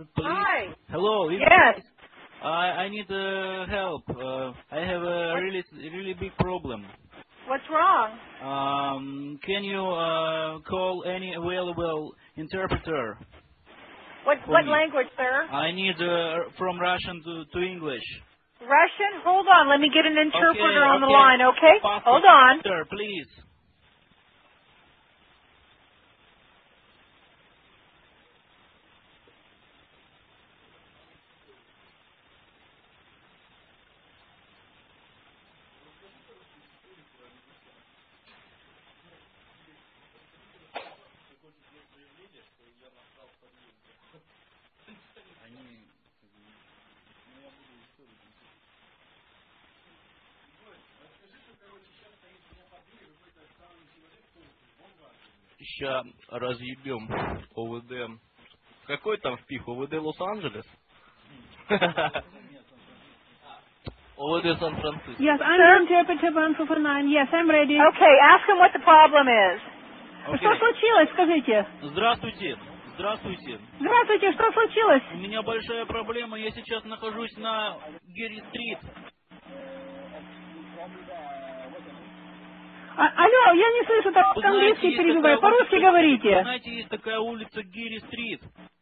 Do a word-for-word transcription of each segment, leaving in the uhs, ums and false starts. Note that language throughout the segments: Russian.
please. Hi. Hello. Yes. I I need uh, help. Uh, I have a really really big problem. What's wrong? Um, can you uh, call any available interpreter? What for what me? language, sir? I need uh, from Russian to, to English. Russian? Hold on. Let me get an interpreter Okay, on the okay. line, okay? Pastor, Hold on. Sir, please. Ща разъебем ОВД. Какой там впих? ОВД Лос-Анджелес? ОВД Сан-Франциско. Yes, I'm the interpreter one four four nine. Yes, I'm ready. Okay, ask him what the problem is. Что случилось, скажите? Здравствуйте. Здравствуйте. Здравствуйте, что случилось? У меня большая проблема. Я сейчас нахожусь на Герри-стрит. А, алло, я не слышу, так Вы английский знаете, есть перебиваю. такая По-русски улица- говорите. Знаете, есть такая улица Герри-стрит.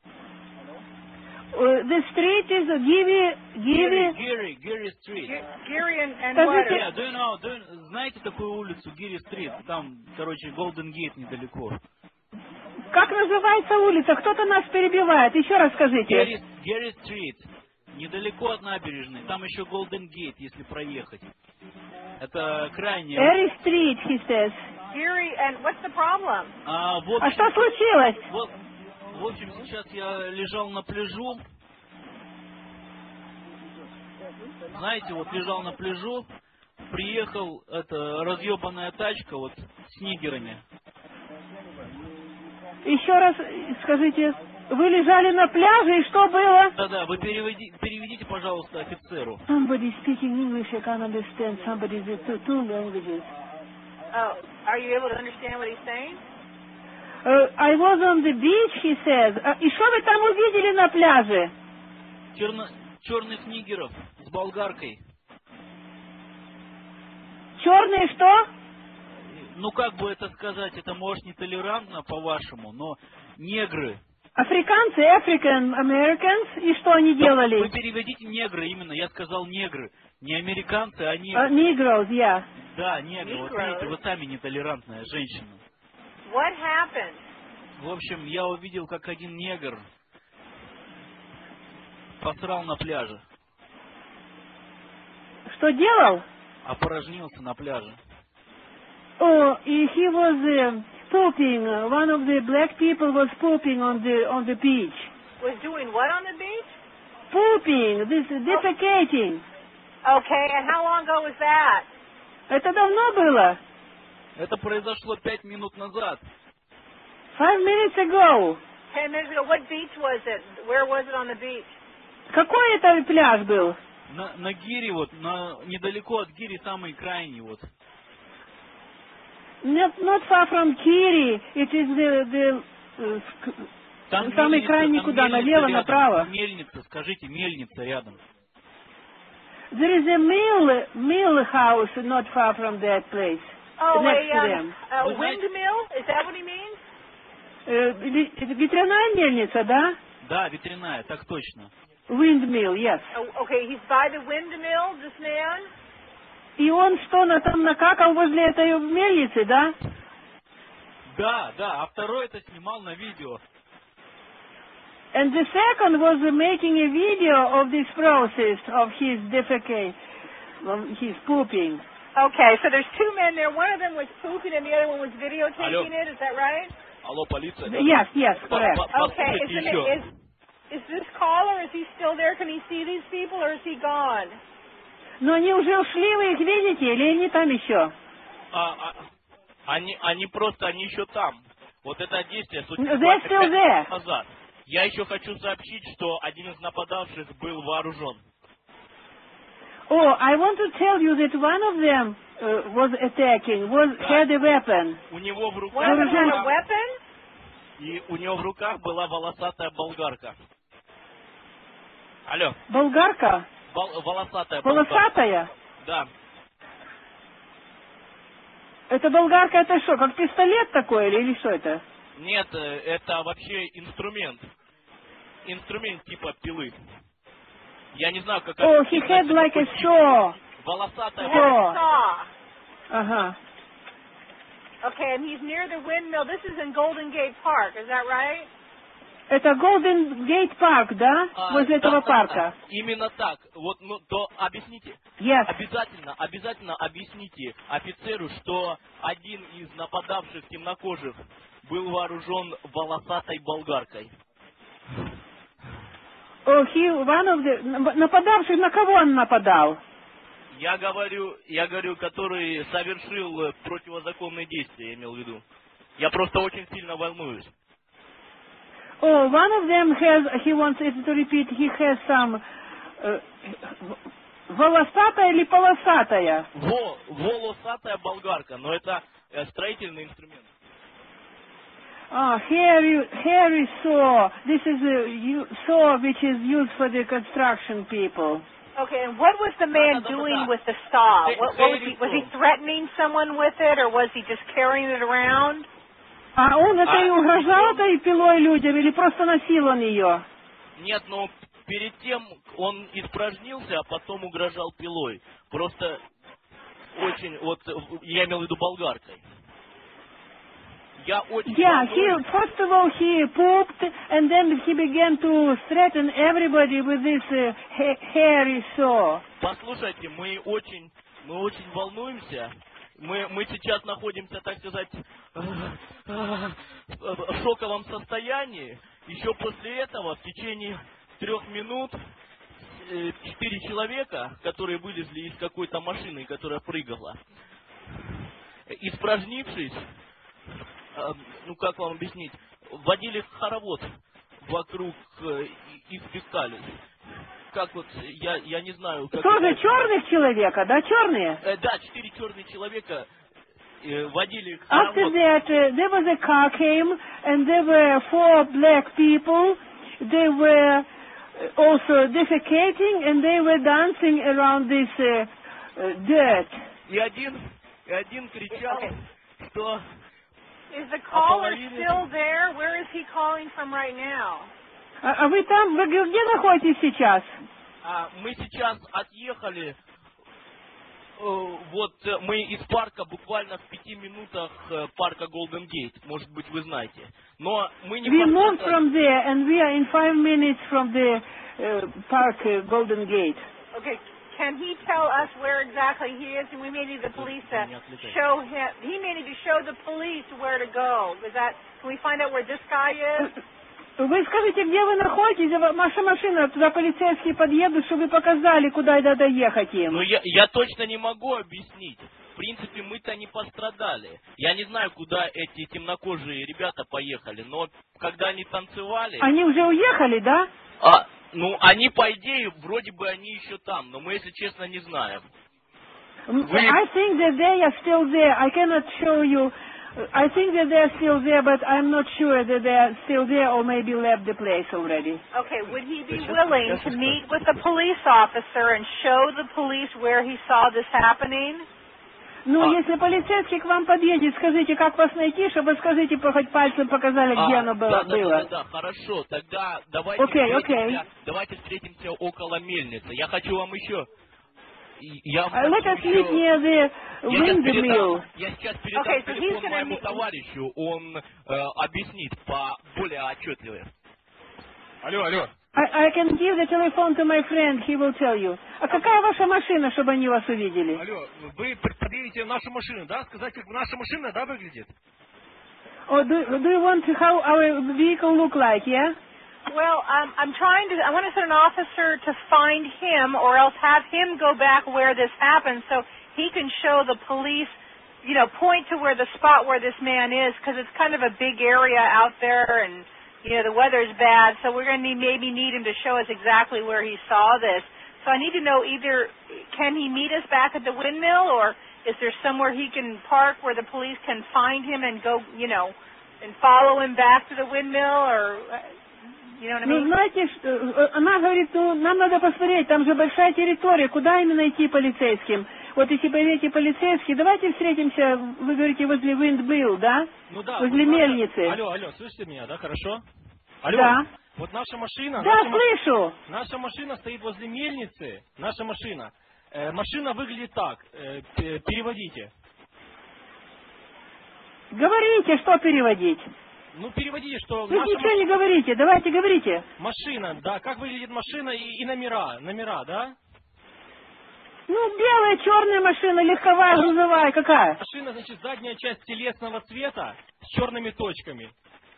Uh, The street is Givi, Givi. Герри, Герри-стрит. Geary and, and Скажите- what? Yeah, do you know, do you- знаете такую улицу Герри-стрит? Там, короче, Голден Гейт недалеко. Как называется улица? Кто-то нас перебивает. Еще раз скажите. Герри, Герри-стрит. Недалеко от набережной. Там еще Голден Гейт, если проехать. Это крайне... Эри Street, he says. Geary and what's the problem? А, в А общем, что случилось? вот, в общем, сейчас я лежал на пляжу. Знаете, вот лежал на пляжу, приехал эта разъебанная тачка вот с нигерами. Еще раз скажите. Вы лежали на пляже, и что было? Да-да, вы переведи, переведите, пожалуйста, офицеру. Somebody speaking English, I can't understand. Somebody with two, two languages. Oh, are you able to understand what he's saying? Uh, I was on the beach, he says. Uh, и что вы там увидели на пляже? Черно, черных нигеров с болгаркой. Черные что? Ну, как бы это сказать, это может нетолерантно по-вашему, но негры. Африканцы, African Americans, и что они Вы делали? переведите негры именно, я сказал негры. Не американцы, а негры. Uh, Negroes, yeah. Да, негры. Вот Negroes. видите, вы сами нетолерантная женщина. What happened? В общем, я увидел, как один негр посрал на пляже. Что делал? Опорожнился на пляже. Oh, he he was uh, pooping. Uh, One of the black people was pooping on the on the beach. Was doing what on the beach? Pooping, this defecating. Okay, and how long ago was that? Это давно было. Это произошло пять минут назад. Five minutes ago. Ten minutes ago. What beach was it? Where was it on the beach? Какой это пляж был? На, на Гири, вот, на, недалеко от Гири, самый крайний, вот. Not, not far from Kiri. It is the the uh, sc- Там самый мельница, крайний там куда? мельница Налево, рядом. направо? Мельница, скажите, мельница рядом. There is a mill mill house not far from that place. Oh, Next to a, them. um, a Вы знаете- windmill? Is that what he means? Э, ве- это ветряная мельница, да? Да, ветряная, так точно. Windmill, yes. Oh, okay, he's by the windmill, this man? И он что, на, там накакал возле этой мельницы, да? Да, да, а второй это снимал на видео. And the second was making a video of this process of his defecate, of his pooping. Okay, so there's two men there. One of them was pooping and the other one was videotaping Алло. it. Is that right? Алло, полиция. Yes, yes, По- correct. по- Okay, is, Послушайте the, еще. is, is this caller, is he still there? Can he see these people or is he gone? Но они уже ушли, вы их видите, или они там еще? А, а, они, они просто, они еще там. Вот это действие They're случилось still пять there. минут назад. Я еще хочу сообщить, что один из нападавших был вооружен. Oh, I want to tell you that one of them uh, was attacking, was had a weapon. У него в One руках of them had a Вооружен. weapon? и у него в руках была волосатая болгарка. Алло. Болгарка? Вол- волосатая болгарка. Полосатая? Да. Это болгарка, это что, как пистолет такой или, или что это? Нет, э, это вообще инструмент. Инструмент типа пилы. Я не знаю, как... Oh, he had like a saw. Волосатая He болгарка. had a saw. Ага. Okay, and he's near the windmill. This is in Golden Gate Park, is that right? Это Golden Gate Park, да? А, Возле да, этого да, парка. да. Именно так. Вот, ну, то объясните. Yes. Обязательно, обязательно объясните офицеру, что один из нападавших темнокожих был вооружен волосатой болгаркой. Oh, he, one of the... Нападавший, на кого он нападал? Я говорю, я говорю, который совершил э, противозаконные действия, я имел в виду. Я просто очень сильно волнуюсь. Oh, one of them has, he wants it to repeat, he has some... Uh, волосатая или полосатая? Во, волосатая болгарка, но это э, строительный инструмент. Ah, hairy, hairy saw. This is a u- saw which is used for the construction people. Okay, and what was the man Da, da, da, doing da. with the saw? Say- What, say what was it he was he slow. threatening someone with it, or was he just carrying it around? А он это А, и угрожал и он- этой пилой людям или просто носил он ее? Нет, но перед тем он испражнился, а потом угрожал пилой. Просто очень, вот, я имел в виду болгаркой. Я очень Yeah, he, волнуюсь. first of all he pooped and then he began to threaten everybody with this uh, ha- hairy saw. Послушайте, мы очень, мы очень волнуемся. Мы, мы сейчас находимся, так сказать, в шоковом состоянии. Еще после этого, в течение трех минут, э, четыре человека, которые вылезли из какой-то машины, которая прыгала, испражнившись, э, ну как вам объяснить, водили хоровод вокруг э, и, и спускались. Как вот, я, я не знаю... Как Тоже это- черных человека, да, черные? Э, да, четыре черных человека э, водили After хоровод. that, uh, there was a car came and there were four black people. They were uh, also defecating and they were dancing around this uh, uh, dirt. И один, и один кричал, Okay. что... Is the caller половине- still there? Where is he calling from right now? А, а вы там, вы г- где находитесь сейчас? а, мы сейчас отъехали, э, вот э, мы из парка буквально в пяти минутах э, парка Golden Gate, может быть вы знаете. Но мы не We moved пострадали. from there and we are in five minutes from the uh, park uh, Golden Gate. Okay, can he tell us where exactly he is? And we may need the police to show him. He may need to show the police where to go. Is that? Can we find out where this guy is? Вы скажите, где вы находитесь, а ваша машина, туда полицейские подъедут, чтобы вы показали, куда надо ехать им. Ну я, я точно не могу объяснить. В принципе, мы-то не пострадали. Я не знаю, куда эти темнокожие ребята поехали, но когда они танцевали... Они уже уехали, да? А, ну, они, по идее, вроде бы они еще там, но мы, если честно, не знаем. Вы... I think that they are still there. I cannot show you. I think that they are still there, but I'm not sure that they are still there or maybe left the place already. Okay, would he be willing to meet with the police officer and show the police where he saw this happening? Ну, А. если полицейский к вам подъедет, скажите, как вас найти, чтобы скажите, хоть пальцем показали, где А, оно было. да, да, да, было. да, да, хорошо. Тогда давайте, Окей, встретимся, окей. давайте встретимся около мельницы. Я хочу вам еще... Я вам Uh, let us хочу meet еще... near the Я сейчас windmill. передам, я сейчас передам Okay, so he's телефон gonna моему meet- товарищу, он э, объяснит по более отчетливо. Алло, алло. I, I can give the telephone to my friend, he will tell you. А какая ваша машина, чтобы они вас увидели? Алло, вы подъедете нашу машину, да? Сказать, как наша машина, да, выглядит? Or do, do you want to, how our vehicle look like, yeah? Well, um, I'm trying to. I want to send an officer to find him, or else have him go back where this happened, so he can show the police. You know, point to where the spot where this man is, because it's kind of a big area out there, and you know the weather's bad. So we're going to need, maybe need him to show us exactly where he saw this. So I need to know either can he meet us back at the windmill, or is there somewhere he can park where the police can find him and go, you know, and follow him back to the windmill, or. You know what I Ну, mean? знаете, что, она говорит, ну, нам надо посмотреть, там же большая территория, куда именно идти полицейским? Вот если поедете полицейские, давайте встретимся, вы говорите, возле Windmill, да? Ну да. Возле вот наша- мельницы. Алло, алло, слышите меня, да, хорошо? Алло. Да. Вот наша машина, Да, наша, ма- слышу. наша машина стоит возле мельницы, наша машина. Э, машина выглядит так, э, п- переводите. Говорите, что переводить. Ну, переводите, что Вы наша ничего не говорите, давайте говорите. машина, да, как выглядит машина и, и номера, номера, да? Ну, белая, черная машина, легковая, грузовая, какая? Машина, значит, задняя часть телесного цвета с черными точками.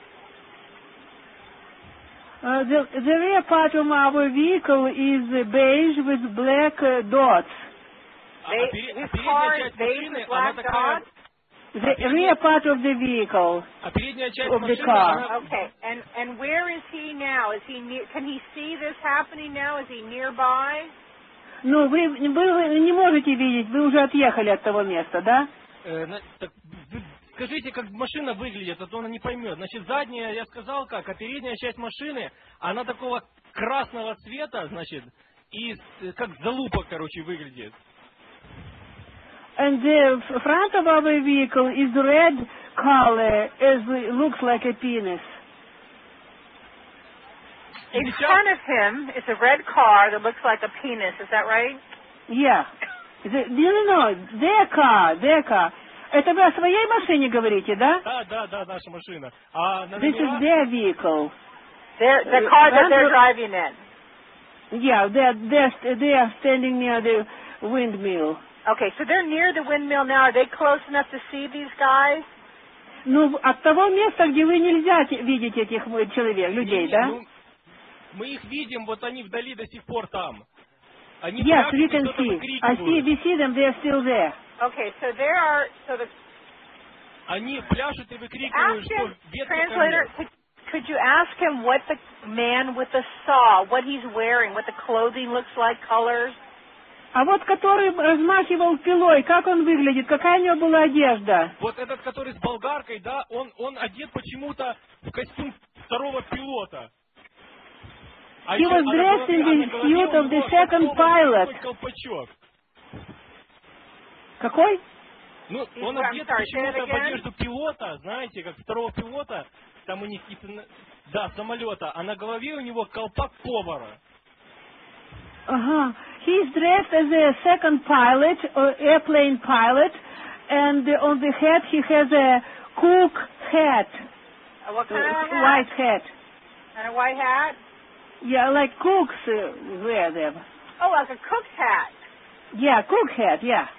Uh, the, the rear part of our vehicle is uh, beige with black uh, dots. А, They- а пере- his а передняя car is часть beige машины, with она black такая... dots? The rear part of the vehicle. А передняя часть Of the машины, car. она... Okay, and and where is he now? Is he near? Can he see this happening now? Is he nearby? Ну, вы, вы не можете видеть, вы уже отъехали от того места, да? Э, на- так, вы скажите, как машина выглядит, а то она не поймет. Значит, задняя, я сказал как, а передняя часть машины, она такого красного цвета, значит, и с- как залупа, короче, выглядит. And the f- front of our vehicle is red color, as it looks like a penis. И In сейчас- front of him is a red car that looks like a penis. Is that right? Yeah. The, no, no, no, their car, their car. Это вы о своей машине говорите, да? Да, да, да, наша машина. А на This is номерах... their vehicle. They're, the Uh, car that they're front of- driving in. Yeah, they're, they're, st- they are standing near the windmill. Okay, so they're near the windmill now. Are they close enough to see these guys? Ну, от того места, где вы нельзя те- видеть этих э, человек, людей, Не, да? ну, мы их видим, вот они вдали до сих пор там. Они Yes, прячут we и can что-то see. I see, выкрикивают. we see them, they're still there. Okay, so there are. So the Они пляшут и выкрикивают, ask что him, ветка translator. конец. Could, could you ask him what the man with the saw, what he's wearing, what the clothing looks like, colors? А вот который размахивал пилой, как он выглядит, какая у него была одежда? Вот этот, который с болгаркой, да, он, он одет почему-то в костюм второго пилота. А He еще was на dressed in голове- the а на голове suit у of the него second такой pilot. колпачок. Какой? Ну, He's он wearing- одет I'm sorry, say почему-то it в again? одежду пилота, знаете, как второго пилота, там у них какие-то, на- да, самолета, а на голове у него колпак повара. Uh-huh. He's dressed as a second pilot, or airplane pilot, and on the head he has a cook hat, Uh, what kind uh, of hat? white hat. And a white hat? Yeah, like cooks uh, wear them. Oh, like a cook's hat. Yeah, cook hat, yeah.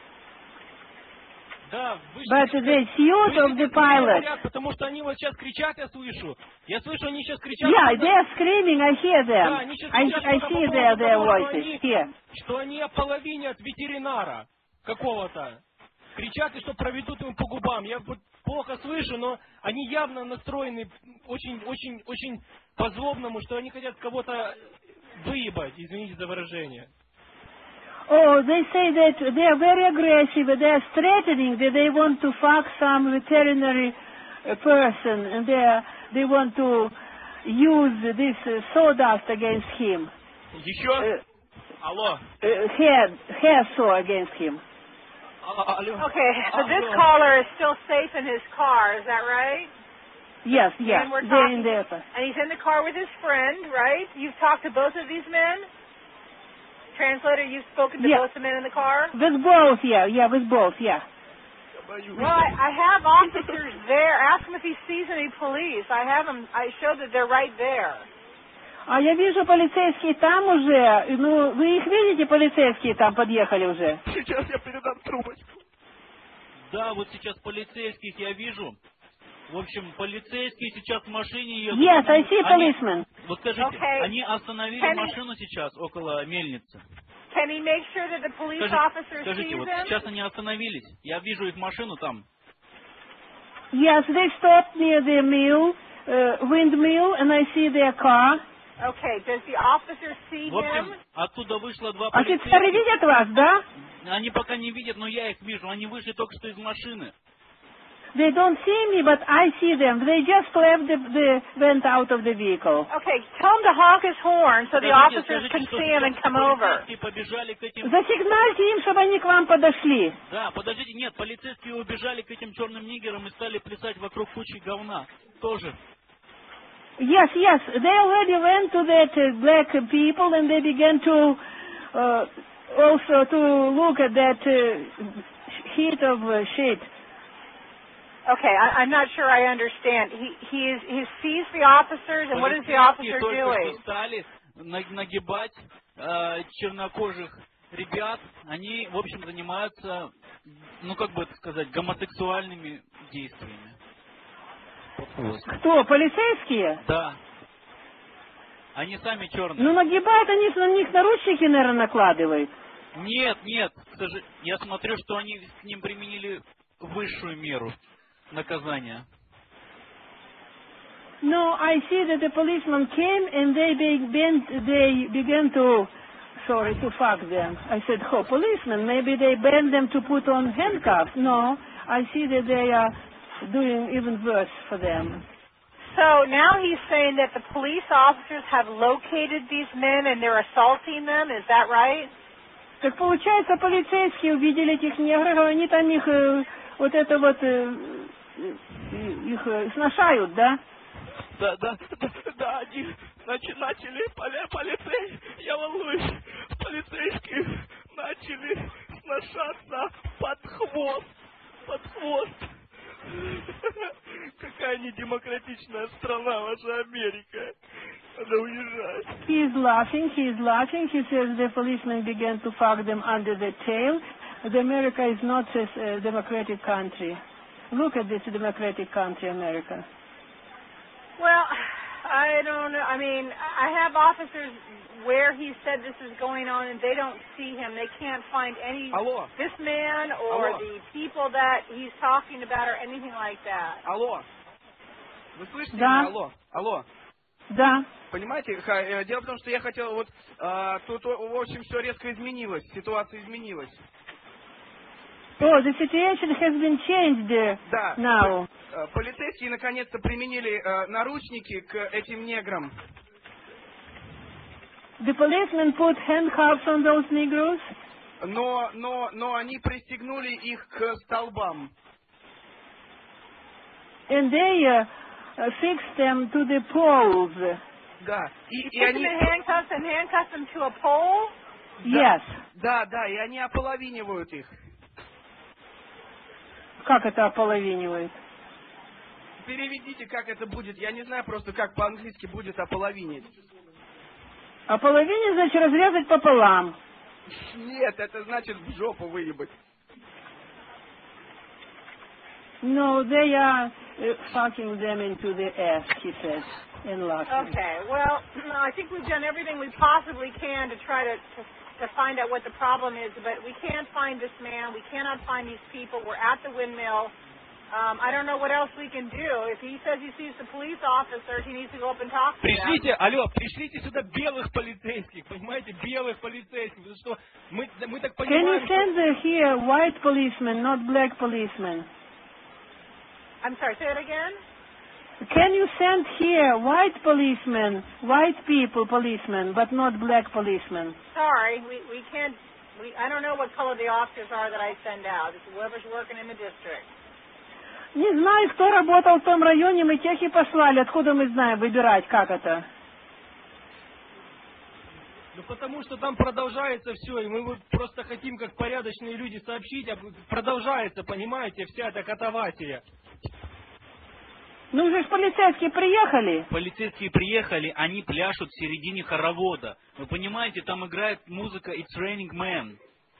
Да, вы But что- the suit вы of the что pilot. говорят, потому что они вот сейчас кричат, я слышу. Я слышу, они сейчас кричат. Yeah, что-то- they're screaming, I hear them. Да, они сейчас I, кричат I что-то по see поводу their, their того, что voices они- here. что они ополовинят ветеринара какого-то. Кричат, и что проведут ему по губам. Я вот плохо слышу, но они явно настроены очень, очень, очень по-злобному, что они хотят кого-то выебать, извините за выражение. Oh, they say that they are very aggressive. They are threatening that they want to fuck some veterinary uh, person, and they are, they want to use this uh, sawdust against him, Еще? uh, Алло. uh, hair hair saw against him. А- алло. Okay, so this Алло. caller is still safe in his car, is that right? Yes, yes, And we're they're talking, in there. and he's in the car with his friend, right? You've talked to both of these men? Translator, you've spoken to Yeah. both the men in the car? With both, yeah, yeah, with both, yeah. Well, I, I have officers there. Ask him if he sees any police. I have them. I show that they're right there. А я вижу полицейские там уже. Ну, вы их видите, полицейские там подъехали уже? Сейчас я передам трубочку. Да, вот сейчас полицейских я вижу. В общем, полицейские сейчас в машине едут. Yes, I see Они- policemen. Вот скажите, Okay. они остановили Can he- машину сейчас около мельницы. Can he make sure that the police Скажите, officer скажите, sees вот him? сейчас они остановились. Я вижу их машину там. Yes, they stopped near the mill, uh, windmill, and I see their car. Okay, does the officer see В общем, him? оттуда вышло два Офицеры полицейских. видят вас, да? Они пока не видят, но я их вижу. Они вышли только что из машины. They don't see me, but I see them. They just left the, the went out of the vehicle. Okay, tell him to honk his horn so the Скажите, officers скажите, can что see him and сейчас come over. полицейские побежали к этим... Засигнальте им, чтобы они к вам подошли. Да, подождите, нет, полицейские убежали к этим черным нигерам и стали плясать вокруг кучи говна. Тоже. Yes, yes. They already went to that uh, black people and they began to uh, also to look at that uh, heat of uh, shit. Okay, I, I'm not sure I understand. He he is he sees the officers, and what is the officer Полицейские только doing? что стали на- нагибать э, чернокожих ребят. Они, в общем, занимаются, ну как бы это сказать, гомосексуальными действиями. Кто? Полицейские? Да. Они сами черные. Ну, нагибают они, на них наручники, наверное, накладывают. Нет, нет. к сожа- Я смотрю, что они с ним применили высшую меру наказания. No, I see that the policeman came and they began, they began to, sorry, to fuck them. I said, oh, policemen, maybe they banned them to put on handcuffs. No, I see that they are doing even worse for them. So now he's saying that the police officers have located these men and they're assaulting them. Is that right? Так получается, полицейские увидели этих негров, они там их, э, вот это вот, э, э, их э, сношают, да? Да, да, да, да, они нач- начали, поли, полицей, я волнуюсь, полицейские начали сношаться под хвост, под хвост. Какая недемократичная страна, ваша Америка. Надо уезжать. He is laughing, he is laughing. He says the policemen began to fuck them under the tail. The America is not a democratic country. Look at this democratic country, America. Well, I don't know. I mean, I have officers where he said this is going on, and they don't see him. They can't find any Алло. this man or Алло. the people that he's talking about or anything like that. Алло. Вы слышите Да. меня? Алло. Алло. Да. Понимаете, ха- э, дело в том, что я хотел вот а, тут, о, в общем, все резко изменилось, ситуация изменилась. Oh, the situation has been changed uh, Да. now. Э, Полицейские наконец-то применили э, наручники к этим неграм. The policemen put handcuffs on those Negroes, Но, но, но они пристегнули их к столбам. and they uh, uh, fixed them to the poles. Да. И, и Put them они, in handcuffs and handcuffed them to a pole. Yes. да, да, и они ополовинивают их. Как это ополовинивают? Переведите, как это будет. Я не знаю просто, как по-английски будет ополовинить. Ополовинить значит разрезать пополам. Нет, это значит в жопу выебать. No, they are uh, fucking them into the ass, he says, and laughing. Okay. Well, I think we've done everything we possibly can to try to, to to find out what the problem is, but we can't find this man. We cannot find these people. We're at the windmill. Um, I don't know what else we can do. If he says he sees the police officers, he needs to go up and talk to them. Пришлите, алло, пришлите сюда белых полицейских, понимаете, белых полицейских, потому что мы, мы так Can you понимаем, что... send uh, here white policemen, not black policemen? I'm sorry, say it again? Can you send here white policemen, white people policemen, but not black policemen? Sorry, we, we can't, we, I don't know what color the officers are that I send out. It's whoever's working in the district. Не знаю, кто работал в том районе, мы тех и послали. Откуда мы знаем выбирать, как это? Ну потому что там продолжается все, и мы вот просто хотим, как порядочные люди, сообщить, а продолжается, понимаете, вся эта катавасия. Ну уже ж полицейские приехали. Полицейские приехали, они пляшут в середине хоровода. Вы понимаете, там играет музыка It's Raining Men.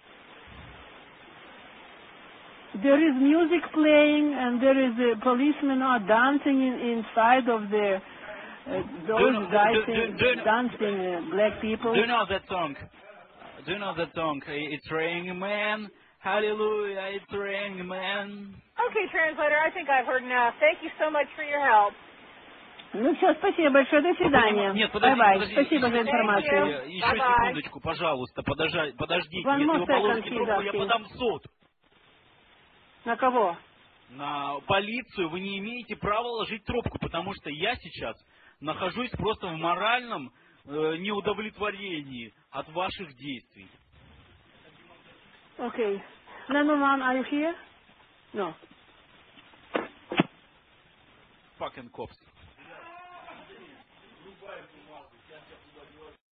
There is music playing and there is uh, policemen are dancing in, inside of the uh, those Do you know- guys do- do- in- do you know- dancing uh, black people. Do you know that song? Do you know that song? It's Raining Men. Hallelujah, it's Raining Men. Okay, translator, I think I've heard enough. Thank you so much for your help. Ну все, спасибо большое, до свидания. Нет, подождите, Бай-бай, подождите. спасибо за информацию. Thank you. Еще Bye-bye. секундочку, пожалуйста, подожа- подождите. One Если more вы положите second, трубку, я please, подам в суд. На кого? на полицию, вы не имеете права ложить трубку, потому что я сейчас нахожусь просто в моральном э, неудовлетворении от ваших действий. Okay. nine one one, are you here? No. Fucking cops.